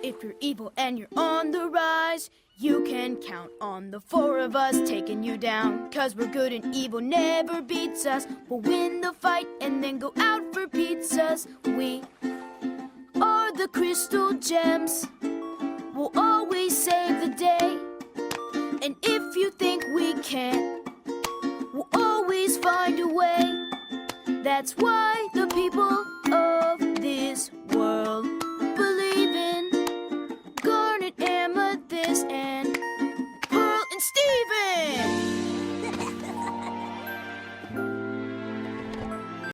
If you're evil and you're on the rise, you can count on the four of us taking you down. 'Cause we're good and evil never beats us. We'll win the fight and then go out for pizzas. We are the Crystal Gems. We'll always save the day. And if you think we can't, we'll always find a way. That's why the people